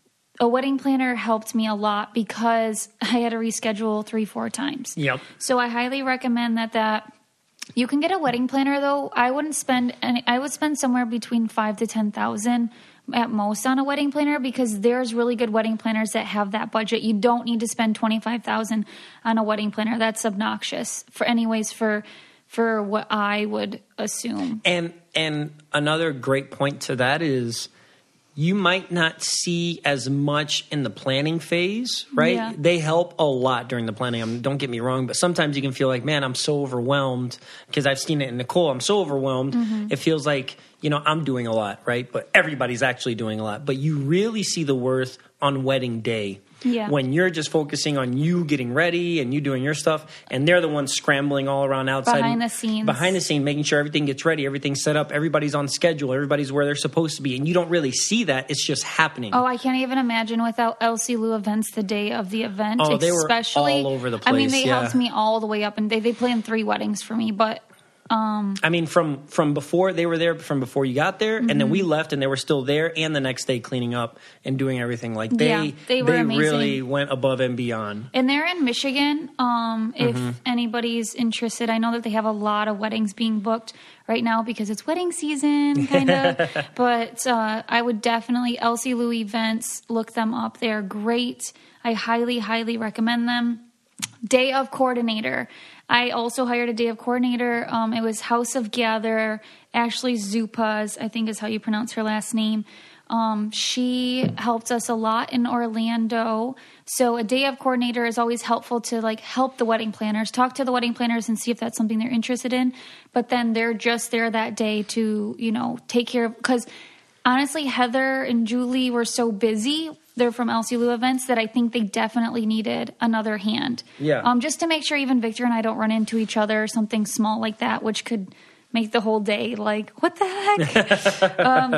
Speaker 4: a wedding planner helped me a lot because I had to reschedule three, four times.
Speaker 3: Yep.
Speaker 4: So I highly recommend that that you can get a wedding planner though. I wouldn't spend any, I would spend somewhere between five to ten thousand at most on a wedding planner because there's really good wedding planners that have that budget. You don't need to spend twenty five thousand on a wedding planner. That's obnoxious for anyways for for what I would assume.
Speaker 3: And and another great point to that is you might not see as much in the planning phase, right?
Speaker 4: Yeah.
Speaker 3: They help a lot during the planning. I mean, don't get me wrong, but sometimes you can feel like, man, I'm so overwhelmed because I've seen it in Nicole. I'm so overwhelmed. Mm-hmm. It feels like, you know, I'm doing a lot, right? But everybody's actually doing a lot. But you really see the worth on wedding day.
Speaker 4: Yeah.
Speaker 3: When you're just focusing on you getting ready and you doing your stuff, and they're the ones scrambling all around outside.
Speaker 4: Behind the scenes.
Speaker 3: Behind the scene, making sure everything gets ready, everything's set up, everybody's on schedule, everybody's where they're supposed to be. And you don't really see that. It's just happening.
Speaker 4: Oh, I can't even imagine without Elsie Lou events the day of the event.
Speaker 3: Oh, they were
Speaker 4: especially,
Speaker 3: all over the place.
Speaker 4: I mean, they
Speaker 3: yeah.
Speaker 4: helped me all the way up, and they, they planned three weddings for me, but... Um,
Speaker 3: I mean, from, from before they were there, from before you got there, mm-hmm. and then we left, and they were still there, and the next day cleaning up and doing everything. Like they,
Speaker 4: yeah, they, were
Speaker 3: they
Speaker 4: amazing.
Speaker 3: really went above and beyond.
Speaker 4: And they're in Michigan. Um, if
Speaker 3: mm-hmm.
Speaker 4: anybody's interested, I know that they have a lot of weddings being booked right now because it's wedding season, kind of. But uh, I would definitely Elsie Lou events. Look them up; they're great. I highly, highly recommend them. Day of coordinator. I also hired a day of coordinator. Um, it was House of Gather. Ashley Zupas, I think is how you pronounce her last name. Um, she helped us a lot in Orlando. So a day of coordinator is always helpful to like help the wedding planners, talk to the wedding planners and see if that's something they're interested in. But then they're just there that day to, you know, take care of, because honestly, Heather and Julie were so busy. They're from Elsie Lou events that I think they definitely needed another hand.
Speaker 3: Yeah.
Speaker 4: Um, just to make sure even Victor and I don't run into each other or something small like that, which could make the whole day like, what the heck? um,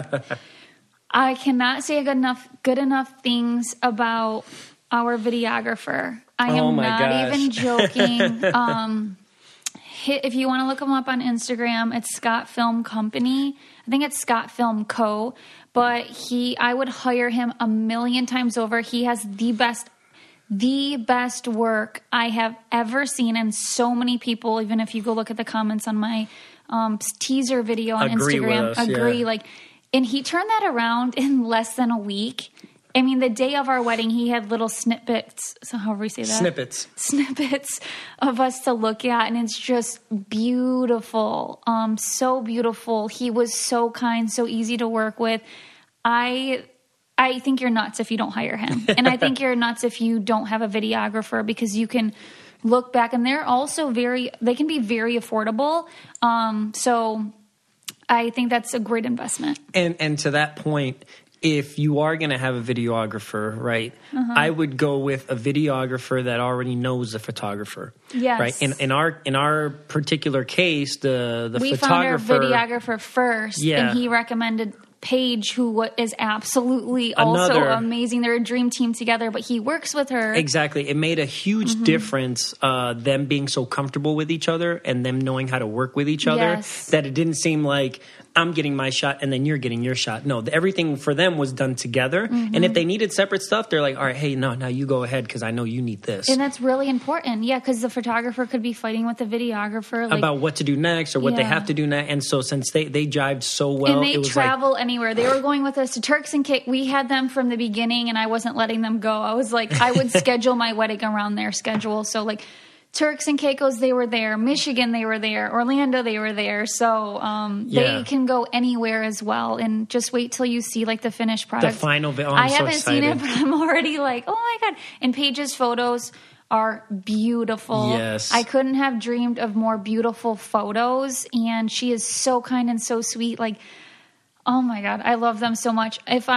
Speaker 4: I cannot say good enough, good enough things about our videographer. I
Speaker 3: Oh
Speaker 4: am
Speaker 3: my
Speaker 4: not
Speaker 3: gosh.
Speaker 4: even joking. um, hit, if you want to look him up on Instagram, it's Scott Film Company. I think it's Scott Film Co. But he, I would hire him a million times over. He has the best, the best work I have ever seen. And so many people, even if you go look at the comments on my um, teaser video on
Speaker 3: Agree
Speaker 4: Instagram,
Speaker 3: with us,
Speaker 4: agree.
Speaker 3: yeah.
Speaker 4: Like, and he turned that around in less than a week. I mean, the day of our wedding, he had little snippets. So however we say that.
Speaker 3: Snippets.
Speaker 4: Snippets of us to look at. And it's just beautiful. Um, so beautiful. He was so kind, so easy to work with. I I think you're nuts if you don't hire him. And I think you're nuts if you don't have a videographer because you can look back. And they're also very, they can be very affordable. Um, so I think that's a great investment.
Speaker 3: And and to that point, if you are going to have a videographer, right, uh-huh. I would go with a videographer that already knows a photographer.
Speaker 4: Yes.
Speaker 3: Right. In in our in our particular case, the the
Speaker 4: we
Speaker 3: photographer,
Speaker 4: found our videographer first,
Speaker 3: yeah.
Speaker 4: and he recommended Paige, who is absolutely also
Speaker 3: Another,
Speaker 4: amazing. They're a dream team together, but he works with her.
Speaker 3: Exactly. It made a huge mm-hmm. difference, uh, them being so comfortable with each other and them knowing how to work with each other,
Speaker 4: yes.
Speaker 3: that it didn't seem like I'm getting my shot and then you're getting your shot. No, everything for them was done together. Mm-hmm. And if they needed separate stuff, they're like, all right, hey, no, now you go ahead because I know you need this.
Speaker 4: And that's really important. Yeah, because the photographer could be fighting with the videographer. Like,
Speaker 3: about what to do next or what
Speaker 4: yeah.
Speaker 3: they have to do next. And so since they, they jived so well.
Speaker 4: And they
Speaker 3: it was
Speaker 4: travel
Speaker 3: like,
Speaker 4: anywhere. They were going with us to Turks and Caicos. We had them from the beginning and I wasn't letting them go. I was like, I would schedule my wedding around their schedule. So like Turks and Caicos, they were there. Michigan, they were there. Orlando, they were there. So um,
Speaker 3: yeah.
Speaker 4: they can go anywhere as well. And just wait till you see like the finished product.
Speaker 3: The final video. Oh,
Speaker 4: I
Speaker 3: so
Speaker 4: haven't
Speaker 3: excited.
Speaker 4: seen it, but I'm already like, oh my God. And Paige's photos are beautiful.
Speaker 3: Yes.
Speaker 4: I couldn't have dreamed of more beautiful photos. And she is so kind and so sweet. Like, oh my God, I love them so much. If I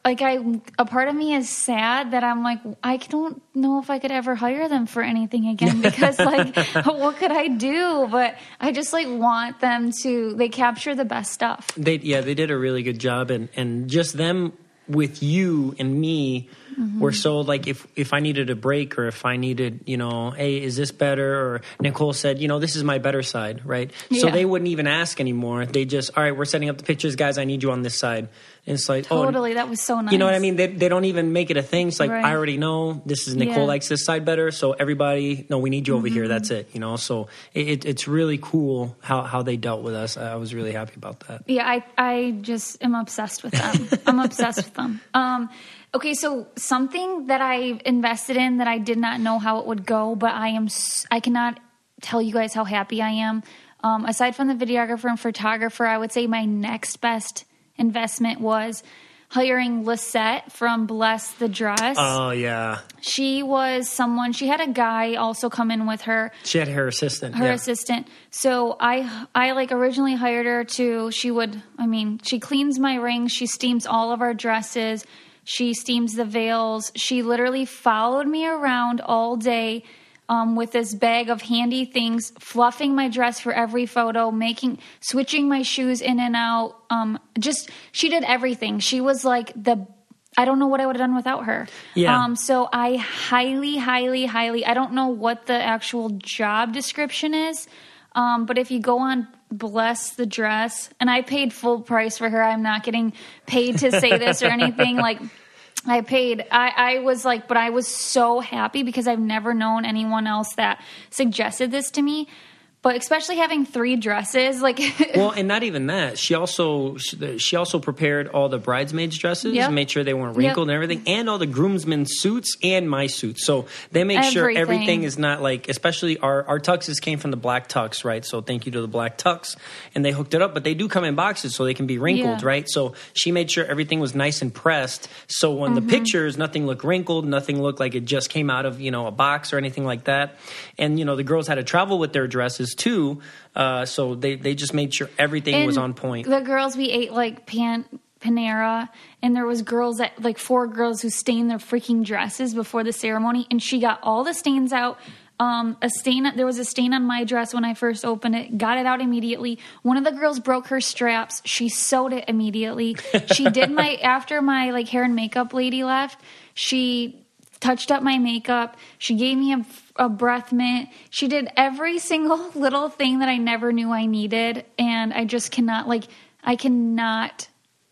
Speaker 4: like I, a part of me is sad that I'm like, I don't know if I could ever hire them for anything again because like, what could I do? But I just like want them to, they capture the best stuff.
Speaker 3: They, yeah, they did a really good job, and, and just them with you and me mm-hmm. were so like, if, if I needed a break or if I needed, you know, hey, is this better? Or Nicole said, you know, this is my better side, right? Yeah. So they wouldn't even ask anymore. They just, all right, we're setting up the pictures, guys. I need you on this side. And it's like,
Speaker 4: totally,
Speaker 3: oh,
Speaker 4: that was so nice.
Speaker 3: You know what I mean? They they don't even make it a thing. It's like, right. I already know this is Nicole yeah. likes this side better. So everybody, no, we need you mm-hmm. over here. That's it. You know, so it, it, it's really cool how, how they dealt with us. I was really happy about that.
Speaker 4: Yeah, I, I just am obsessed with them. I'm obsessed with them. Um, okay, so something that I invested in that I did not know how it would go, but I am, I cannot tell you guys how happy I am. Um, aside from the videographer and photographer, I would say my next best investment was hiring Lisette from Bless the Dress.
Speaker 3: Oh, yeah.
Speaker 4: She was someone, she had a guy also come in with her.
Speaker 3: She had her assistant.
Speaker 4: Her
Speaker 3: yeah.
Speaker 4: assistant. So I, I like originally hired her to, she would, I mean, she cleans my rings. She steams all of our dresses. She steams the veils. She literally followed me around all day Um, with this bag of handy things, fluffing my dress for every photo, making, switching my shoes in and out. Um, just, she did everything. She was like the, I don't know what I would have done without her.
Speaker 3: Yeah.
Speaker 4: Um, so I highly, highly, highly, I don't know what the actual job description is. Um, but if you go on Bless the Dress, and I paid full price for her, I'm not getting paid to say this or anything like, I paid, I, I was like, but I was so happy because I've never known anyone else that suggested this to me. But especially having three dresses, like
Speaker 3: well, and not even that. She also she, she also prepared all the bridesmaids' dresses, yep. made sure they weren't wrinkled yep. and everything, and all the groomsmen's suits and my suits. So they make everything. sure everything is not like, especially our our tuxes came from the black tux, right? So thank you to the black tux, and they hooked it up. But they do come in boxes, so they can be wrinkled, yeah. right? So she made sure everything was nice and pressed. So when mm-hmm. the pictures, nothing looked wrinkled, nothing looked like it just came out of you know a box or anything like that. And you know the girls had to travel with their dresses too, uh, so they, they just made sure everything
Speaker 4: and
Speaker 3: was on point.
Speaker 4: The girls, we ate like pan, Panera, and there was girls that like four girls who stained their freaking dresses before the ceremony, and she got all the stains out. Um, a stain, there was a stain on my dress when I first opened it. Got it out immediately. One of the girls broke her straps. She sewed it immediately. She did my after my like hair and makeup lady left. She touched up my makeup. She gave me a, a breath mint. She did every single little thing that I never knew I needed. And I just cannot, like, I cannot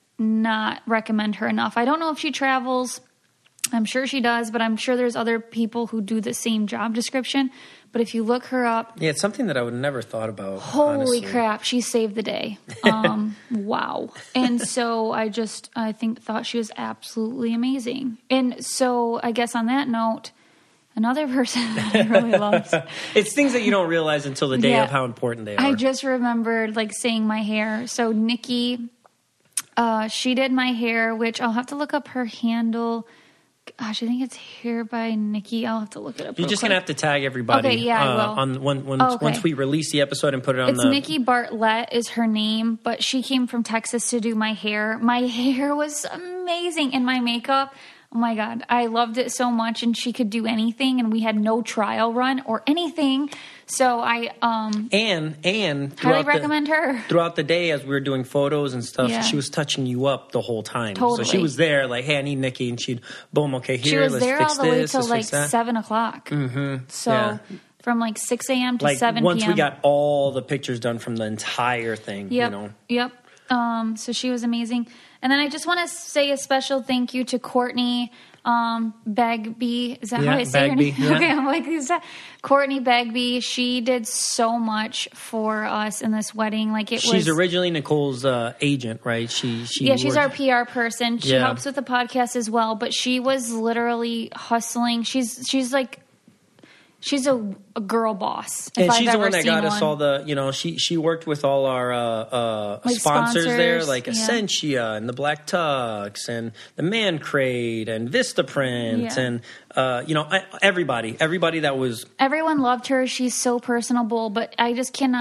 Speaker 4: not recommend her enough. I don't know if she travels. I'm sure she does, but I'm sure there's other people who do the same job description. But if you look her up...
Speaker 3: Yeah, it's something that I would never thought about.
Speaker 4: Holy
Speaker 3: honestly.
Speaker 4: crap, she saved the day. Um, wow. And so I just, I think, thought she was absolutely amazing. And so I guess on that note, another person that I really loved...
Speaker 3: It's things that you don't realize until the day yeah, of how important they are.
Speaker 4: I just remembered, like, saying my hair. So Nikki, uh, she did my hair, which I'll have to look up her handle... Gosh, I think it's Hair by Nikki. I'll have to look it up.
Speaker 3: You're just
Speaker 4: quick.
Speaker 3: gonna have to tag everybody.
Speaker 4: Okay, yeah,
Speaker 3: uh,
Speaker 4: I will.
Speaker 3: On when, when,
Speaker 4: oh, okay.
Speaker 3: once we release the episode and put it on
Speaker 4: it's
Speaker 3: the.
Speaker 4: Nikki Bartlett is her name, but she came from Texas to do my hair. My hair was amazing, and my makeup. Oh my God, I loved it so much, and she could do anything, and we had no trial run or anything. So I um
Speaker 3: and and
Speaker 4: highly recommend
Speaker 3: the,
Speaker 4: her.
Speaker 3: Throughout the day, as we were doing photos and stuff,
Speaker 4: yeah.
Speaker 3: she was touching you up the whole time.
Speaker 4: Totally.
Speaker 3: So she was there, like, hey, I need Nikki, and she'd boom, okay, here,
Speaker 4: she was
Speaker 3: let's
Speaker 4: there
Speaker 3: fix
Speaker 4: all the way
Speaker 3: this,
Speaker 4: till like
Speaker 3: that.
Speaker 4: seven o'clock.
Speaker 3: Mm-hmm.
Speaker 4: So.
Speaker 3: Yeah.
Speaker 4: From like six a.m. to
Speaker 3: like
Speaker 4: seven
Speaker 3: once
Speaker 4: p.m.
Speaker 3: we got all the pictures done from the entire thing,
Speaker 4: yep.
Speaker 3: you know.
Speaker 4: Yep. Um, so she was amazing. And then I just want to say a special thank you to Courtney um, Bagby. Is that
Speaker 3: yeah,
Speaker 4: how I say
Speaker 3: Bagby,
Speaker 4: her name?
Speaker 3: Yeah.
Speaker 4: Okay, I'm like, is that Courtney Bagby? She did so much for us in this wedding. Like it
Speaker 3: She's
Speaker 4: was.
Speaker 3: She's originally Nicole's uh, agent, right? She, she.
Speaker 4: Yeah, she's
Speaker 3: worked,
Speaker 4: our P R person. She
Speaker 3: yeah.
Speaker 4: helps with the podcast as well. But she was literally hustling. She's she's like. She's a, a girl boss. If
Speaker 3: And
Speaker 4: I've
Speaker 3: she's the
Speaker 4: ever
Speaker 3: one that got
Speaker 4: one.
Speaker 3: us all the, you know, she she worked with all our uh, uh,
Speaker 4: like
Speaker 3: sponsors,
Speaker 4: sponsors
Speaker 3: there, like
Speaker 4: yeah.
Speaker 3: Essentia and the Black Tux and the Man Crate and Vistaprint
Speaker 4: yeah.
Speaker 3: and, uh, you know, everybody, everybody that was.
Speaker 4: Everyone loved her. She's so personable, but I just cannot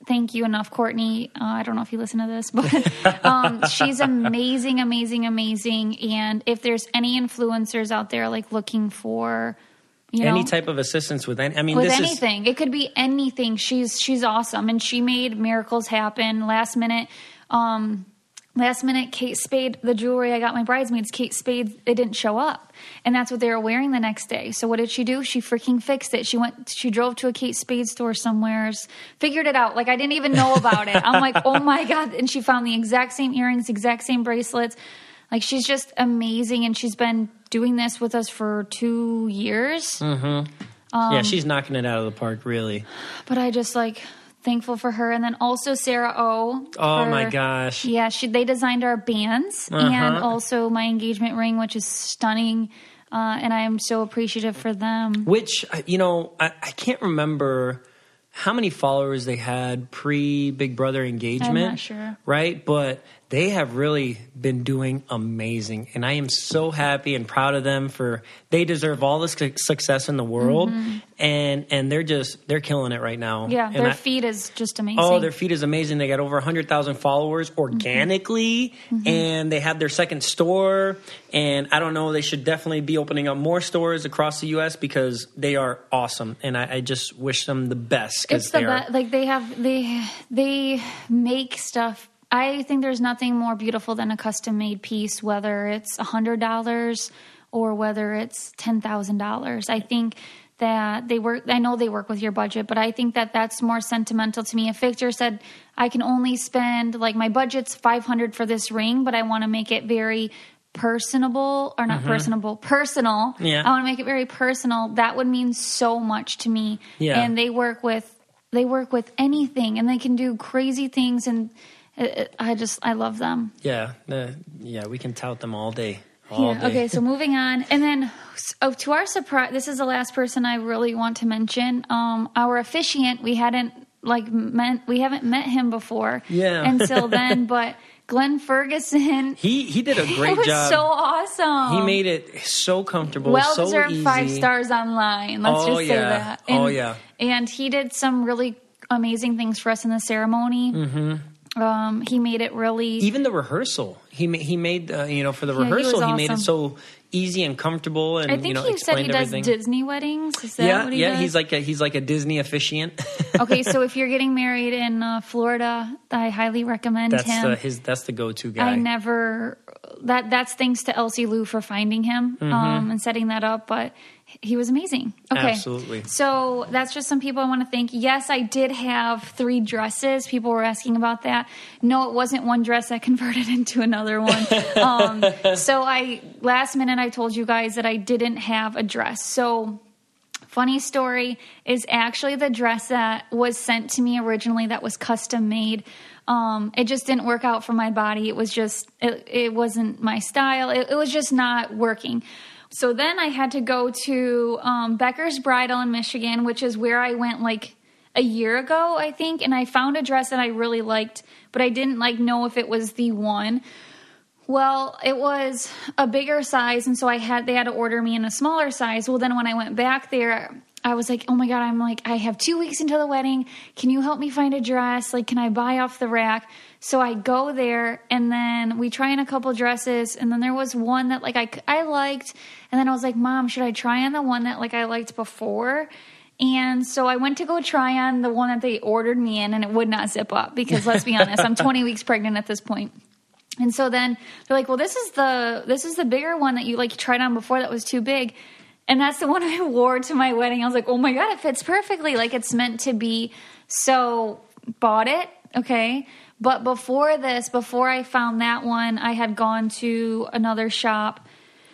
Speaker 4: thank you enough, Courtney. Uh, I don't know if you listen to this, but um, she's amazing, amazing, amazing. And if there's any influencers out there like looking for, you know,
Speaker 3: any type of assistance with any, I mean,
Speaker 4: with
Speaker 3: this
Speaker 4: anything,
Speaker 3: is,
Speaker 4: it could be anything. She's she's awesome, and she made miracles happen last minute. Um, Last minute, Kate Spade, the jewelry I got my bridesmaids, Kate Spade, it didn't show up. And that's what they were wearing the next day. So what did she do? She freaking fixed it. She went, she drove to a Kate Spade store somewhere, figured it out. Like, I didn't even know about it. I'm like, oh my God. And she found the exact same earrings, exact same bracelets. Like, she's just amazing. And she's been doing this with us for two years.
Speaker 3: Mm-hmm. Um, yeah, she's knocking it out of the park, really.
Speaker 4: But I just like... thankful for her. And then also Sarah O.
Speaker 3: Oh
Speaker 4: for,
Speaker 3: my gosh.
Speaker 4: Yeah, she they designed our bands
Speaker 3: uh-huh.
Speaker 4: and also my engagement ring, which is stunning. Uh, and I am so appreciative for them.
Speaker 3: Which, you know, I, I can't remember how many followers they had pre Big Brother engagement.
Speaker 4: I'm not sure.
Speaker 3: Right? But they have really been doing amazing. And I am so happy and proud of them for, they deserve all the su- success in the world. Mm-hmm. And and they're just, they're killing it right now.
Speaker 4: Yeah,
Speaker 3: and
Speaker 4: their
Speaker 3: I,
Speaker 4: feed is just amazing.
Speaker 3: Oh, their feed is amazing. They got over one hundred thousand followers organically. Mm-hmm. And they have their second store. And I don't know, they should definitely be opening up more stores across the U S because they are awesome. And I, I just wish them the best.
Speaker 4: It's the
Speaker 3: they
Speaker 4: best. Like they have, they, they make stuff. I think there's nothing more beautiful than a custom made piece, whether it's one hundred dollars or whether it's ten thousand dollars. I think that they work, I know they work with your budget, but I think that that's more sentimental to me. If Victor said, I can only spend, like my budget's five hundred dollars for this ring, but I want to make it very personable, or not mm-hmm. personable, personal.
Speaker 3: Yeah.
Speaker 4: I want to make it very personal. That would mean so much to me.
Speaker 3: Yeah.
Speaker 4: And they work with, they work with anything, and they can do crazy things, and it, it, I just, I love them.
Speaker 3: Yeah. Uh, yeah, we can tout them all day. All
Speaker 4: Yeah.
Speaker 3: day.
Speaker 4: Okay, so moving on. And then oh, to our surprise, this is the last person I really want to mention. Um, our officiant, we hadn't like met, we haven't met him before
Speaker 3: yeah.
Speaker 4: until then, but Glenn Ferguson.
Speaker 3: He he did a great
Speaker 4: it was
Speaker 3: job.
Speaker 4: So awesome.
Speaker 3: He made it so comfortable,
Speaker 4: well
Speaker 3: so
Speaker 4: deserved
Speaker 3: easy.
Speaker 4: five stars online. Let's
Speaker 3: oh,
Speaker 4: just say
Speaker 3: yeah.
Speaker 4: that. And,
Speaker 3: oh yeah.
Speaker 4: And he did some really amazing things for us in the ceremony.
Speaker 3: Mm-hmm.
Speaker 4: Um, he made it really...
Speaker 3: Even the rehearsal. He, ma- he made, uh, you know, for the
Speaker 4: Yeah, he
Speaker 3: rehearsal,
Speaker 4: was
Speaker 3: he, made it
Speaker 4: awesome.
Speaker 3: so easy and comfortable and,
Speaker 4: I think
Speaker 3: you know,
Speaker 4: he said he
Speaker 3: explained
Speaker 4: does
Speaker 3: everything.
Speaker 4: Disney weddings. Is that
Speaker 3: yeah,
Speaker 4: what he
Speaker 3: yeah,
Speaker 4: does?
Speaker 3: he's like a, he's like a Disney officiant.
Speaker 4: Okay, so if you're getting married in uh, Florida, I highly recommend
Speaker 3: that's
Speaker 4: him.
Speaker 3: the his that's the go-to guy.
Speaker 4: I never that that's thanks to Elsie Lou for finding him
Speaker 3: Mm-hmm.
Speaker 4: um, and setting that up, but he was amazing. Okay,
Speaker 3: Absolutely.
Speaker 4: So that's just some people I want to thank. Yes, I did have three dresses. People were asking about that. No, it wasn't one dress that converted into another one. um, so I last minute I told you guys that I didn't have a dress. So. Funny story is actually the dress that was sent to me originally that was custom made. Um, it just didn't work out for my body. It was just, it, it wasn't my style. It, it was just not working. So then I had to go to um, Becker's Bridal in Michigan, which is where I went like a year ago, I think. And I found a dress that I really liked, but I didn't like know if it was the one. Well, it was a bigger size, and so I had they had to order me in a smaller size. Well, then when I went back there, I was like, oh my God, I'm like, I have two weeks until the wedding. Can you help me find a dress? Like, can I buy off the rack? So I go there, and then we try on a couple dresses, and then there was one that like I, I liked, and then I was like, Mom, should I try on the one that like I liked before? And so I went to go try on the one that they ordered me in, and it would not zip up because let's be honest, I'm twenty weeks pregnant at this point. And so then they're like, well, this is the this is the bigger one that you like tried on before that was too big. And that's the one I wore to my wedding. I was like, oh my God, it fits perfectly. Like it's meant to be. So bought it. Okay. But before this, before I found that one, I had gone to another shop.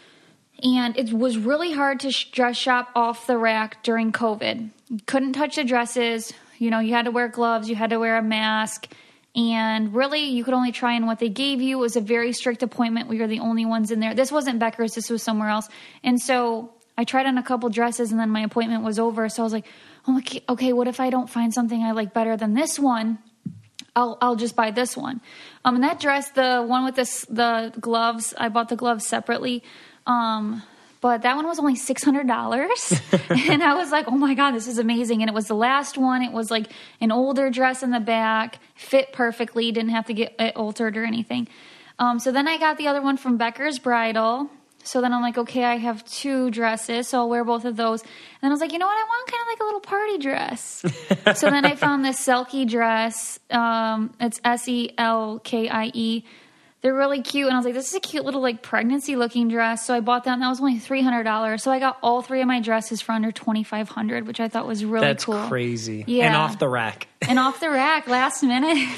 Speaker 4: And it was really hard to dress shop off the rack during COVID. You couldn't touch the dresses. You know, you had to wear gloves. You had to wear a mask. And really, you could only try on what they gave you. It was a very strict appointment. We were the only ones in there. This wasn't Becker's. This was somewhere else. And so I tried on a couple dresses, and then my appointment was over. So I was like, oh, okay, okay, what if I don't find something I like better than this one? I'll I'll just buy this one. Um, and that dress, the one with the, the gloves, I bought the gloves separately. Um, but that one was only six hundred dollars. And I was like, oh my God, this is amazing. And it was the last one. It was like an older dress in the back, fit perfectly, didn't have to get it altered or anything. Um, so then I got the other one from Becker's Bridal. So then I'm like, okay, I have two dresses, so I'll wear both of those. And then I was like, you know what? I want kind of like a little party dress. So then I found this Selkie dress. Um, it's S E L K I E. They're really cute. And I was like, this is a cute little like pregnancy looking dress. So I bought that and that was only three hundred dollars. So I got all three of my dresses for under twenty-five hundred dollars, which I thought was really
Speaker 3: That's
Speaker 4: cool.
Speaker 3: That's crazy.
Speaker 4: Yeah.
Speaker 3: And off the rack.
Speaker 4: And off the rack, last minute.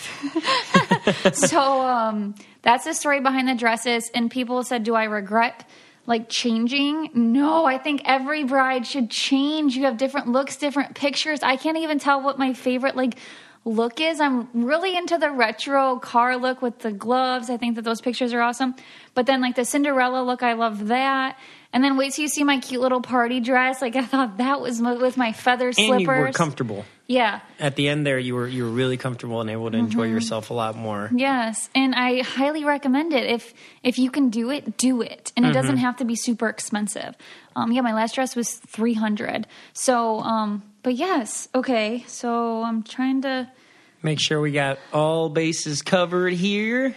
Speaker 4: So um, that's the story behind the dresses. And people said, do I regret like changing? No, I think every bride should change. You have different looks, different pictures. I can't even tell what my favorite like look is. I'm really into the retro car look with the gloves. I think that those pictures are awesome. But then like the Cinderella look, I love that. And then wait till you see my cute little party dress. Like I thought that was my, with my feather slippers.
Speaker 3: And you were comfortable.
Speaker 4: Yeah.
Speaker 3: At the end there, you were you were really comfortable and able to enjoy mm-hmm. yourself a lot more.
Speaker 4: Yes, and I highly recommend it. If if you can do it, do it, and it mm-hmm. doesn't have to be super expensive. Um, yeah, my last dress was three hundred. So, um, but yes, okay. So I'm trying to
Speaker 3: make sure we got all bases covered here.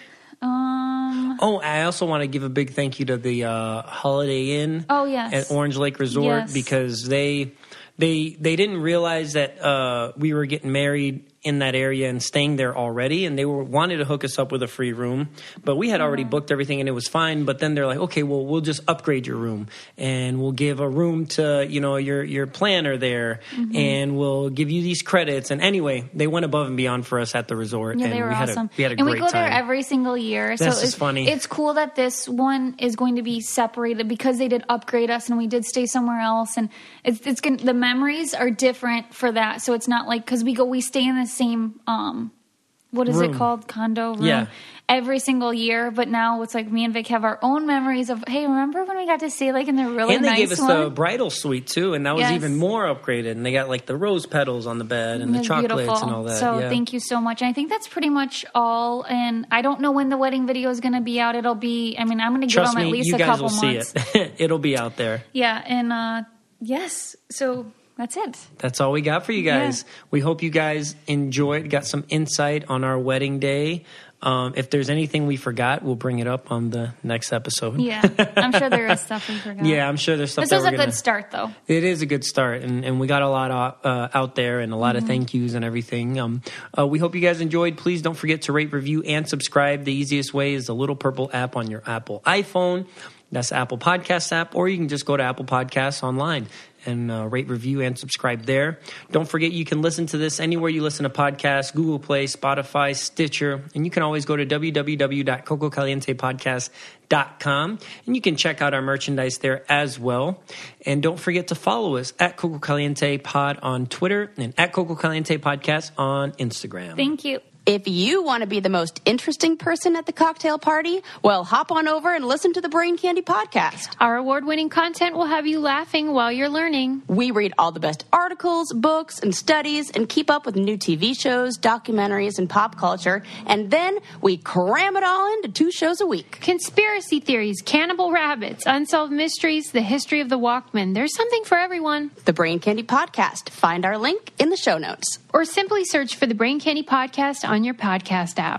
Speaker 4: Um.
Speaker 3: Oh, I also want to give a big thank you to the uh, Holiday Inn.
Speaker 4: Oh yes.
Speaker 3: At Orange Lake Resort
Speaker 4: yes.
Speaker 3: because they. They they didn't realize that uh, we were getting married in that area and staying there already, and they were wanted to hook us up with a free room, but we had already booked everything and it was fine. But then they're like, okay, well, we'll just upgrade your room and we'll give a room to you know your your planner there, mm-hmm. and we'll give you these credits. And anyway, they went above and beyond for us at the resort.
Speaker 4: Yeah,
Speaker 3: and
Speaker 4: they were
Speaker 3: we had
Speaker 4: awesome.
Speaker 3: A, we had a
Speaker 4: and
Speaker 3: great
Speaker 4: we go
Speaker 3: time.
Speaker 4: there every single year. So
Speaker 3: This
Speaker 4: it's
Speaker 3: is funny.
Speaker 4: It's cool that this one is going to be separated because they did upgrade us and we did stay somewhere else. And it's it's gonna, the memories are different for that. So it's not like because we go we stay in the same. Um, What is room. It called? Condo room.
Speaker 3: Yeah.
Speaker 4: Every single year. But now it's like me and Vic have our own memories of, hey, remember when we got to stay like in the really nice one?
Speaker 3: And they gave us
Speaker 4: one?
Speaker 3: the bridal suite too. And that was
Speaker 4: yes.
Speaker 3: even more upgraded. And they got like the rose petals on the bed and the chocolates
Speaker 4: beautiful.
Speaker 3: and all that.
Speaker 4: So
Speaker 3: yeah.
Speaker 4: thank you so much. And I think that's pretty much all. And I don't know when the wedding video is going to be out. It'll be, I mean, I'm going to give
Speaker 3: Trust
Speaker 4: them
Speaker 3: me,
Speaker 4: at least
Speaker 3: you
Speaker 4: a
Speaker 3: guys
Speaker 4: couple
Speaker 3: will
Speaker 4: months.
Speaker 3: see it. It'll be out there.
Speaker 4: Yeah. And uh, yes. So that's it.
Speaker 3: That's all we got for you guys.
Speaker 4: Yeah.
Speaker 3: We hope you guys enjoyed, got some insight on our wedding day. Um, if there's anything we forgot, we'll bring it up on the next episode.
Speaker 4: Yeah, I'm sure there is stuff we forgot.
Speaker 3: Yeah, I'm sure there's stuff
Speaker 4: this
Speaker 3: that
Speaker 4: was
Speaker 3: we're
Speaker 4: a
Speaker 3: gonna,
Speaker 4: good start, though.
Speaker 3: It is a good start, and, and we got a lot of, uh, out there and a lot
Speaker 4: mm-hmm.
Speaker 3: of thank yous and everything. Um, uh, we hope you guys enjoyed. Please don't forget to rate, review, and subscribe. The easiest way is the little purple app on your Apple iPhone. That's the Apple Podcasts app, or you can just go to Apple Podcasts online and uh, rate, review, and subscribe there. Don't forget you can listen to this anywhere you listen to podcasts, Google Play, Spotify, Stitcher, and you can always go to w w w dot coco caliente podcast dot com, and you can check out our merchandise there as well. And don't forget to follow us at Coco Caliente Pod on Twitter and at Coco Caliente Podcast on Instagram.
Speaker 4: Thank you.
Speaker 5: If you want to be the most interesting person at the cocktail party, well, hop on over and listen to the Brain Candy Podcast.
Speaker 6: Our award-winning content will have you laughing while you're learning.
Speaker 5: We read all the best articles, books, and studies and keep up with new T V shows, documentaries, and pop culture. And then we cram it all into two shows a week.
Speaker 6: Conspiracy theories, cannibal rabbits, unsolved mysteries, the history of the Walkman. There's something for everyone.
Speaker 5: The Brain Candy Podcast. Find our link in the show notes.
Speaker 6: Or simply search for the Brain Candy Podcast on your podcast app.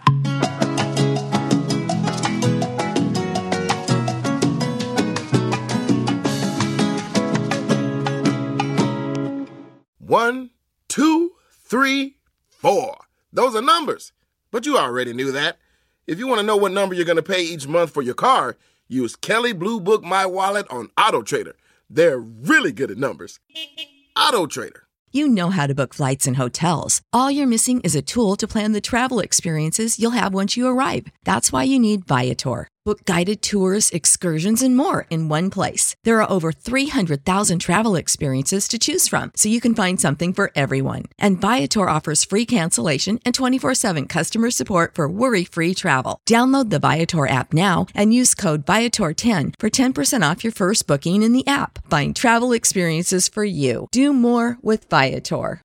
Speaker 7: One, two, three, four. Those are numbers. But you already knew that. If you want to know what number you're going to pay each month for your car, use Kelley Blue Book My Wallet on AutoTrader. They're really good at numbers. AutoTrader.
Speaker 8: You know how to book flights and hotels. All you're missing is a tool to plan the travel experiences you'll have once you arrive. That's why you need Viator. Book guided tours, excursions, and more in one place. There are over three hundred thousand travel experiences to choose from, so you can find something for everyone. And Viator offers free cancellation and twenty-four seven customer support for worry-free travel. Download the Viator app now and use code Viator ten for ten percent off your first booking in the app. Find travel experiences for you. Do more with Viator.